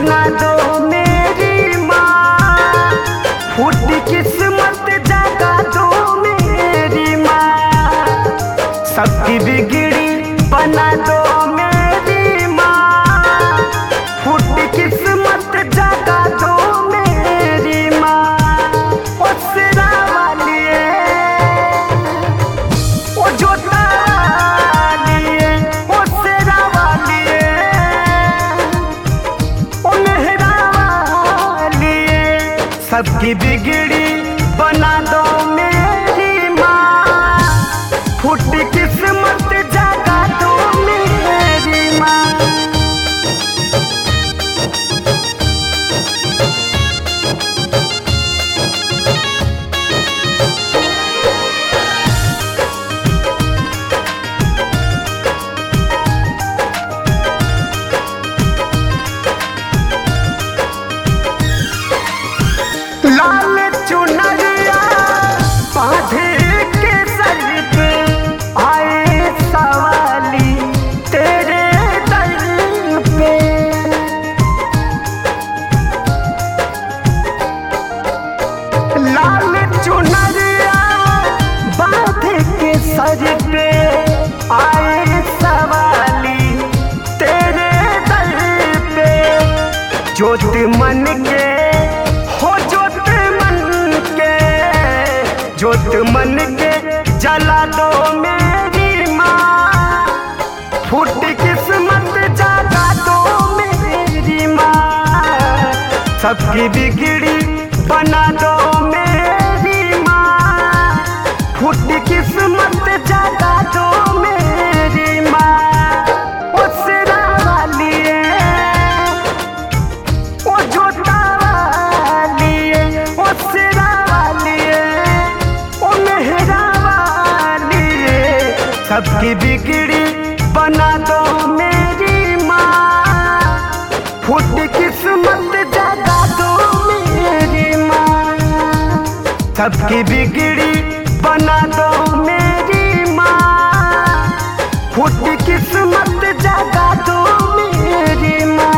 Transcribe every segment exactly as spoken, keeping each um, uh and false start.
बना दो मेरी माँ, फूटी किस्मत जगा दो मेरी माँ, सबकी बिगड़ी बना दो मेरी माँ, फूटी किस्मत जगा दो मेरी माँ। ओ सिरा वाली ओ जोता वाली ओ सिरा वाली ओ मेहरा वाली, सबकी बिगड़ी बना दो मेरी माँ, फूटी किस्मत जगा दो मेरी माँ। लाल चुनरिया बांधे के सर पे आए सवाली तेरे दर पे, लाल चुनरिया बांधे के सर पे आए सवाली तेरे दर पे, ज्योत मन के हो ज्योत मन के, ज्योत मन के जला दो मेरी माँ, फूटी किस्मत जगा दो मेरी माँ, सबकी बिगड़ी बना दो मेरी माँ, फूटी किस्मत जगा दो मेरी माँ। ओ सिरा वाली ओ जोता वाली ओ सिरा वाली ओ मेहरा वाली, सबकी बिगड़ी बना दो मेरी माँ, फूटी किस्मत जगा दो मेरी माँ, सबकी बिगड़ी बना दो मेरी माँ, फूटी किस्मत जगा दो मेरी माँ।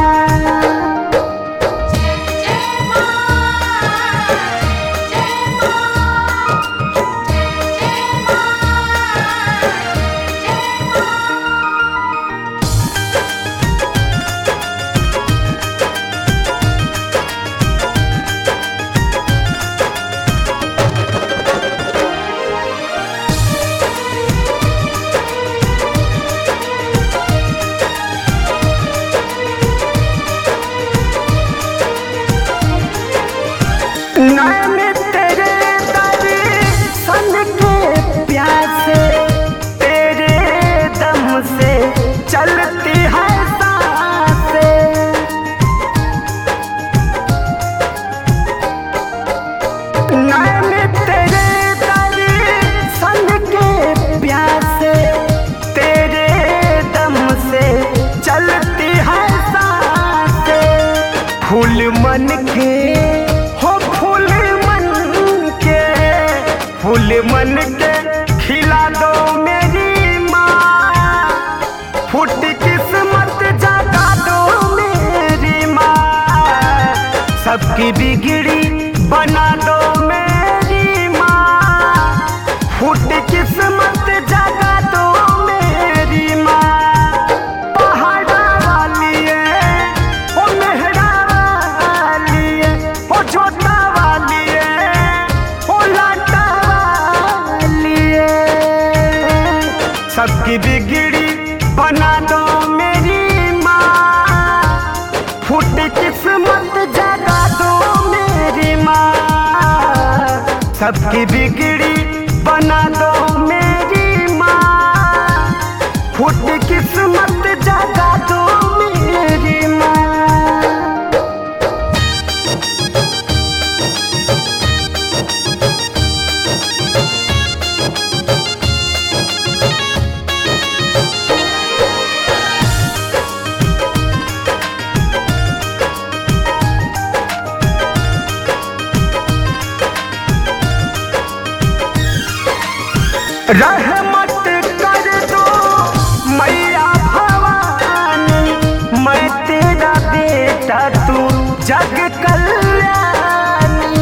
नैन तेरे दर्शन के प्यासे, तेरे दम से चलती है सांसें, नैन तेरे दर्शन के प्यासे, तेरे दम से चलती है सांसें, फूल मन के फूल मन के, फूल मन के खिला दो मेरी माँ, फूटी किस्मत जगा दो मेरी माँ, सबकी बिगड़ी बना दो मेरी माँ, फूटी किस्मत जगा दो मेरी माँ। पहाड़ा वाली ओ मेहरा वाली ओ जोता वाली ओ लाटा वाली, सबकी बिगड़ी बना दो मेरी माँ, फूटी किस्मत जगा दो मेरी माँ, सबकी बिगड़ी बना दो मेरी माँ, फूटी किस्मत जगा दो मेरी माँ। रहमत कर दो मैया भवानी, मैं तेरा बेटा तू जग कल्याणी।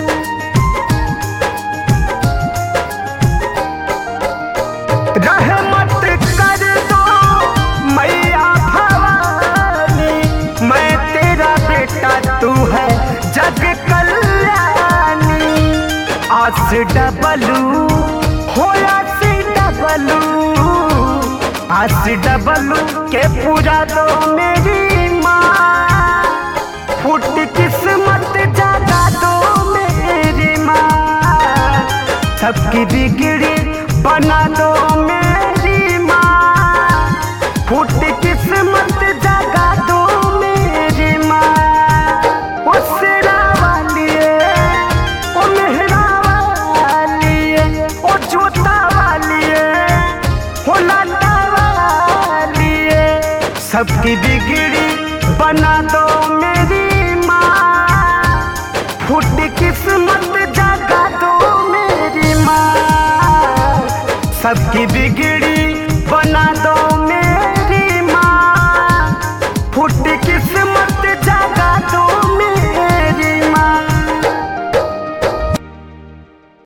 रहमत कर दो मैया भवानी, मैं तेरा बेटा तू है जग कल्याणी। आस डबलू हो आस डबलू, आस डबलू के पूरा दो मेरी माँ, फुट किस्मत जागा दो मेरी माँ। सबकी बिगड़ी बना दो मेरी माँ, फुट किस्मत जागा दो मेरी माँ। ओ सिरा वाली है, ओ मेहरा वाली है, ओ जोता वाली है, ओ लाटा वाली है। सबकी बिगड़ी बना दो मेरी माँ, फुट किस्मत जागा दो मेरी माँ। सबकी बिगड़ी बना दो